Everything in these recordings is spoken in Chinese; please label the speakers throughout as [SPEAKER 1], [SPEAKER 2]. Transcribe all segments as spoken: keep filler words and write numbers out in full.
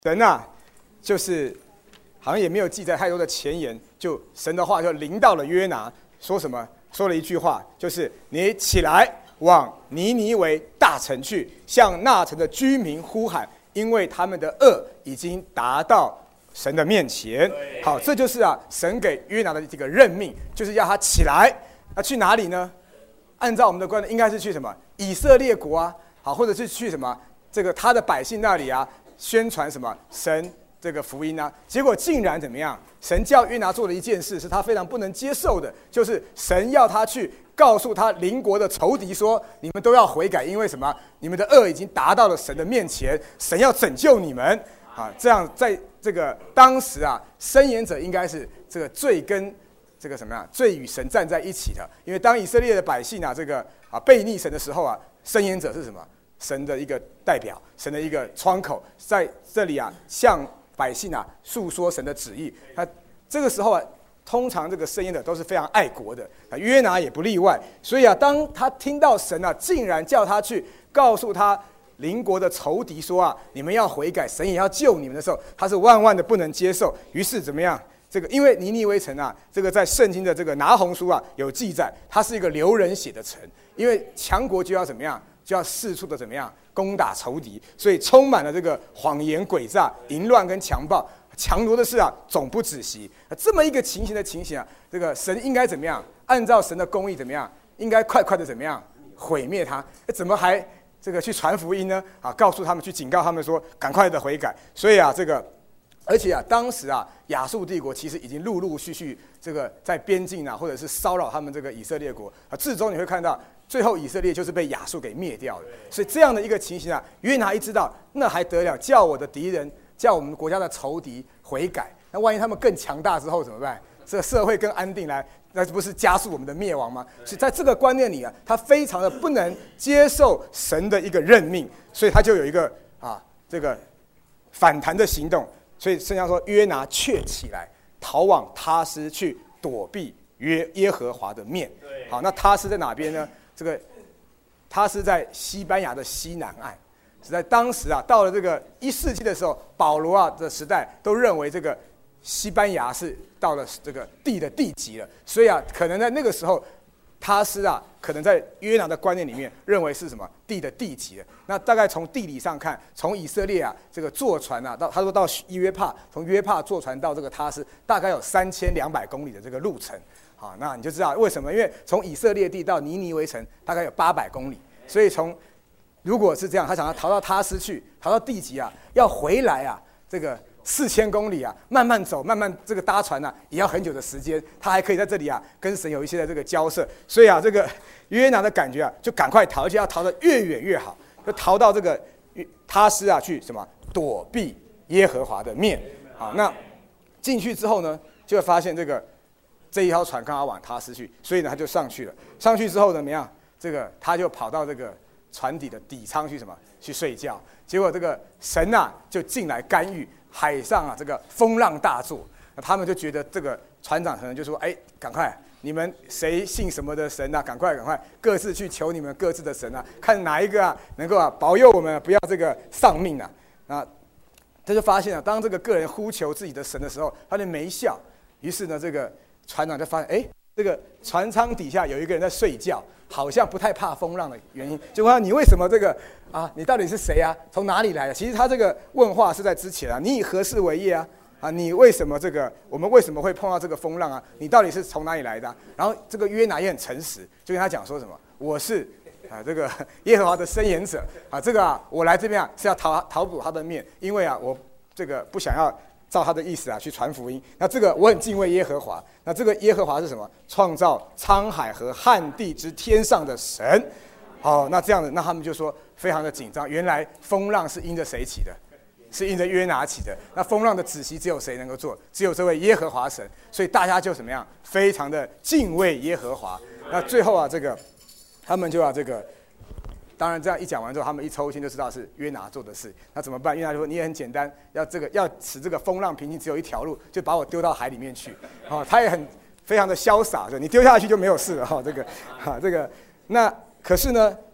[SPEAKER 1] 神啊，就是好像也没有记载太多的前言，就神的话就临到了约拿，说什么？说了一句话，就是你起来往尼尼微大城去，向那城的居民呼喊，因为他们的恶已经达到神的面前。好，这就是啊，神给约拿的这个任命，就是要他起来。那去哪里呢？按照我们的观念，应该是去什么以色列国啊，好，或者是去什么这个他的百姓那里啊，宣传什么神这个福音啊。结果竟然怎么样？神叫约拿做了一件事，是他非常不能接受的，就是神要他去告诉他邻国的仇敌说，你们都要悔改，因为什么？你们的恶已经达到了神的面前，神要拯救你们啊！这样在这个当时啊，申言者应该是这个最跟这个什么呀，最与神站在一起的。因为当以色列的百姓啊，这个啊背逆神的时候啊，申言者是什么？神的一个代表，神的一个窗口，在这里啊，向百姓啊诉说神的旨意。他这个时候啊，通常这个申言者都是非常爱国的，约拿也不例外。所以啊，当他听到神啊，竟然叫他去告诉他邻国的仇敌说啊，你们要悔改，神也要救你们的时候，他是万万的不能接受。于是怎么样？这个因为尼尼微城啊，这个在圣经的这个拿红书啊有记载，它是一个流人血的城。因为强国就要怎么样？就要四处的怎么样攻打仇敌，所以充满了这个谎言、诡诈、淫乱跟强暴、强夺的事啊，总不止息。这么一个情形的情形啊，这个神应该怎么样？按照神的公义怎么样？应该快快的怎么样毁灭他？怎么还这个去传福音呢？啊，告诉他们，去警告他们说，赶快的悔改。所以啊，这个。而且啊，当时啊，亚述帝国其实已经陆陆续续这个在边境啊，或者是骚扰他们这个以色列国啊，至终你会看到，最后以色列就是被亚述给灭掉了。所以这样的一个情形啊，约拿一知道，那还得了？叫我的敌人，叫我们国家的仇敌悔改，那万一他们更强大之后怎么办？这个社会更安定来，那不是加速我们的灭亡吗？所以在这个观念里啊，他非常的不能接受神的一个任命，所以他就有一个啊这个反弹的行动。所以圣经上说，约拿却起来，逃往他施去躲避约耶和华的面。好，那他施在哪边呢？这个他施在西班牙的西南岸。是在当时啊，到了这个一世纪的时候，保罗啊的时代都认为这个西班牙是到了这个地的地极了，所以啊，可能在那个时候。他施啊，可能在约拿的观念里面认为是什么地的地极了。那大概从地理上看，从以色列啊这个坐船啊到他说到约帕，从约帕坐船到这个他施，大概有三千两百公里的这个路程。好，那你就知道为什么？因为从以色列地到尼尼微城大概有八百公里，所以从如果是这样，他想要逃到他施去，逃到地极啊，要回来啊，这个。四千公里啊，慢慢走，慢慢这个搭船啊，也要很久的时间。他还可以在这里啊，跟神有一些的这个交涉。所以啊，这个约拿的感觉啊，就赶快逃，而且要逃得越远越好，就逃到这个他施啊去什么躲避耶和华的面。好，那进去之后呢，就会发现这个这一条船刚好往他施去，所以呢他就上去了。上去之后怎么样？这个他就跑到这个船底的底舱去什么去睡觉。结果这个神啊就进来干预。海上啊，这个风浪大作，那他们就觉得这个船长可能就说：“哎，赶快，你们谁信什么的神啊？赶快，赶快，各自去求你们各自的神啊，看哪一个啊能够啊保佑我们，不要这个丧命啊！”那他就发现啊，当这个个人呼求自己的神的时候，他就没笑。于是呢，这个船长就发现，哎，这个船舱底下有一个人在睡觉，好像不太怕风浪的原因。就问他：“你为什么这个？”啊，你到底是谁啊？从哪里来的？其实他这个问话是在之前啊，你以何事为业啊？啊，你为什么这个？我们为什么会碰到这个风浪啊？你到底是从哪里来的啊？然后这个约拿也很诚实，就跟他讲说什么：我是啊，这个耶和华的申言者啊，这个啊，我来这边啊是要讨讨补他的面，因为啊，我这个不想要照他的意思啊去传福音。那这个我很敬畏耶和华。那这个耶和华是什么？创造沧海和旱地之天上的神。好，那这样的，那他们就说非常的紧张。原来风浪是因着谁起的？是因着约拿起的。那风浪的止息只有谁能够做？只有这位耶和华神。所以大家就怎么样？非常的敬畏耶和华。那最后啊，这个他们就要这个，当然这样一讲完之后，他们一抽签就知道是约拿做的事。那怎么办？约拿就说：“你也很简单，要这个要使这个风浪平静，只有一条路，就把我丢到海里面去。”哦，他也很非常的潇洒，就你丢下去就没有事了哈。这个，哈，这个那。可是呢，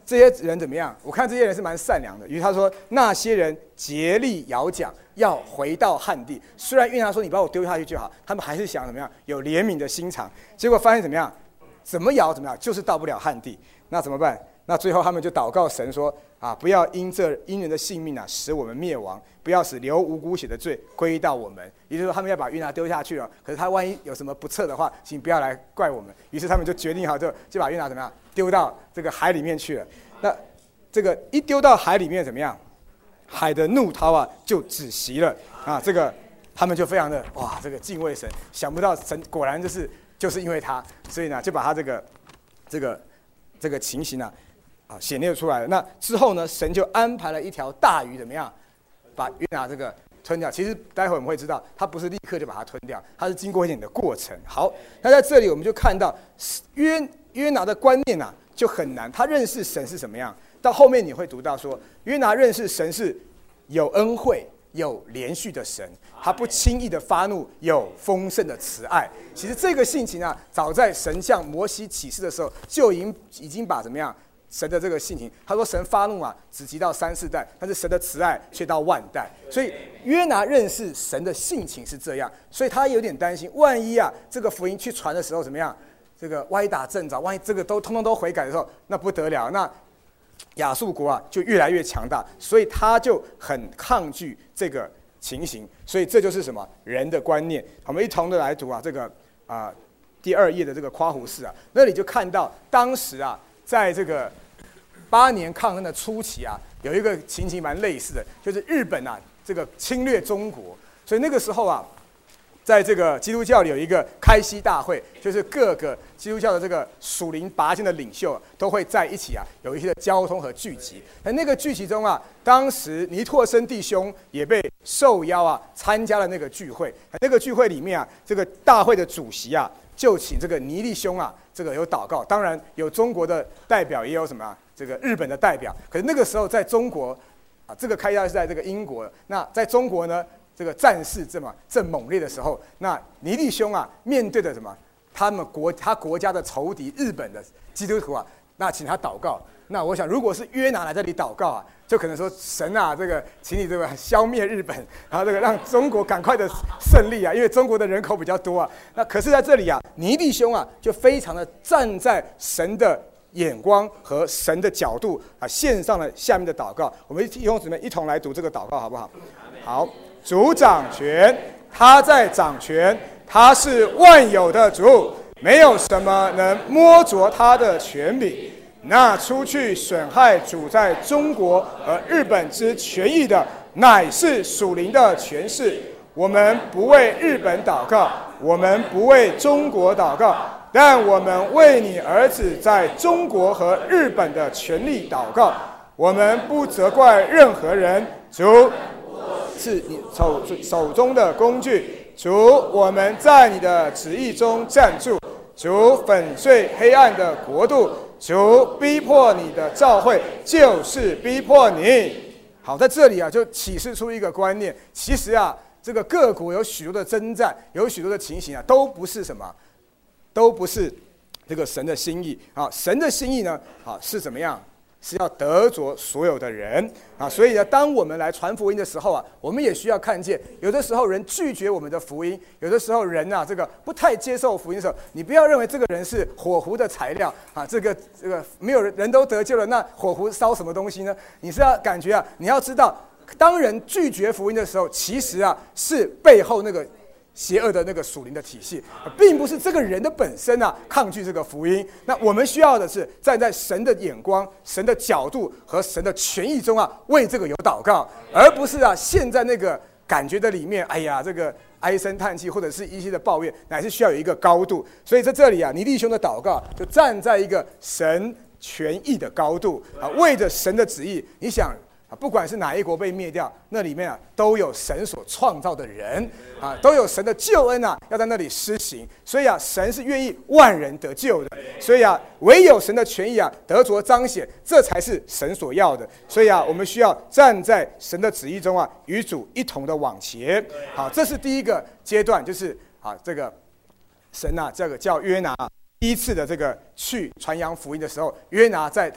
[SPEAKER 1] 这些人怎么样？我看这些人是蛮善良的。于是他说，那些人竭力摇桨，要回到旱地。虽然约拿说你把我丢下去就好，他们还是想怎么样？有怜悯的心肠。结果发现怎么样？怎么摇怎么样？就是到不了旱地。那怎么办？那最后他们就祷告神说：啊，不要因这因人的性命啊，使我们灭亡；不要使流无辜血的罪归到我们。也就是说，他们要把约拿丢下去了。可是他万一有什么不测的话，请不要来怪我们。于是他们就决定好，就就把约拿怎么样丢到这个海里面去了。那这个一丢到海里面怎么样？海的怒涛啊，就止息了啊！这个他们就非常的哇，这个敬畏神，想不到神果然就是就是因为他，所以呢，就把他这个这个这个情形啊。啊，显列出来了。那之后呢，神就安排了一条大鱼，怎么样，把约拿这个吞掉。其实待会我们会知道，他不是立刻就把它吞掉，他是经过一点的过程。好，那在这里我们就看到约约拿的观念啊，就很难。他认识神是什么样？到后面你会读到说，约拿认识神是有恩惠、有连续的神，他不轻易的发怒，有丰盛的慈爱。其实这个性情啊，早在神向摩西启示的时候，就已经已经把怎么样？神的这个性情，他说神发怒啊，只及到三四代，但是神的慈爱却到万代。所以约拿认识神的性情是这样，所以他有点担心，万一啊这个福音去传的时候怎么样？这个歪打正着，万一这个都通通都悔改的时候，那不得了，那亚述国啊就越来越强大，所以他就很抗拒这个情形。所以这就是什么人的观念？我们一同的来读啊，这个啊、呃、第二页的这个夸胡士啊，那里就看到当时啊。在这个八年抗争的初期啊，有一个情形蛮类似的，就是日本啊，这个侵略中国，所以那个时候啊，在这个基督教里有一个开西大会，就是各个基督教的这个属灵拔尖的领袖、啊、都会在一起啊，有一些的交通和聚集。在那个聚集中啊，当时尼拓生弟兄也被受邀啊，参加了那个聚会。那个聚会里面啊，这个大会的主席啊，就请这个尼利兄啊。这个有祷告，当然有中国的代表，也有什么、啊、这个日本的代表。可是那个时候在中国，啊，这个开大是在这个英国。那在中国呢，这个战事这么正猛烈的时候，那尼利兄啊，面对的什么？他们国他国家的仇敌日本的基督徒啊，那请他祷告。那我想，如果是约拿来这里祷告啊，就可能说神啊，这个请你这个消灭日本，然后这个让中国赶快的胜利啊，因为中国的人口比较多啊。那可是在这里啊，尼利兄啊，就非常的站在神的眼光和神的角度啊，献上了下面的祷告。我们弟兄姊妹一同来读这个祷告，好不好？好，主掌权，他在掌权，他是万有的主，没有什么能摸着他的权柄。那出去损害主在中国和日本之权益的，乃是属灵的权势。我们不为日本祷告，我们不为中国祷告，但我们为你儿子在中国和日本的权利祷告。我们不责怪任何人，主是你手手中的工具，主我们在你的旨意中站住，主粉碎黑暗的国度。主逼迫你的教会，就是逼迫你。好，在这里啊，就启示出一个观念。其实啊，这个各国有许多的征战，有许多的情形啊，都不是什么，都不是这个神的心意啊。神的心意呢，啊是怎么样？是要得着所有的人啊，所以呢，当我们来传福音的时候啊，我们也需要看见，有的时候人拒绝我们的福音，有的时候人啊，这个不太接受福音的时候，你不要认为这个人是火狐的材料啊，这个这个没有人人都得救了，那火狐烧什么东西呢？你是要感觉啊，你要知道，当人拒绝福音的时候，其实啊是背后那个邪恶的那个属灵的体系，并不是这个人的本身啊抗拒这个福音。那我们需要的是站在神的眼光、神的角度和神的权益中啊，为这个有祷告，而不是啊陷在那个感觉的里面。哎呀，这个唉声叹气或者是一些的抱怨，乃是需要有一个高度。所以在这里啊，尼利兄的祷告就站在一个神权益的高度啊，为着神的旨意。你想。啊，不管是哪一国被灭掉，那里面啊都有神所创造的人啊，都有神的救恩啊，要在那里施行。所以啊，神是愿意万人得救的。所以啊，唯有神的权益啊得着彰显，这才是神所要的。所以啊，我们需要站在神的旨意中啊，与主一同的往前。好，这是第一个阶段，就是啊，这个神啊，这个叫约拿第一次的这个去传扬福音的时候，约拿在他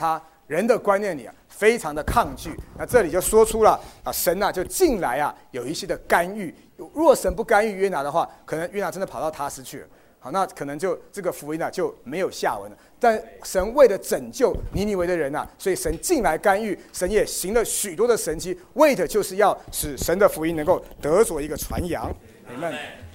[SPEAKER 1] 人的观念里啊，非常的抗拒。那这里就说出了啊，神啊就进来啊，有一些的干预。若神不干预约拿的话，可能约拿真的跑到他施去了。好，那可能就这个福音啊就没有下文了。但神为了拯救尼尼微的人啊，所以神进来干预，神也行了许多的神迹，为的就是要使神的福音能够得着一个传扬。Amen。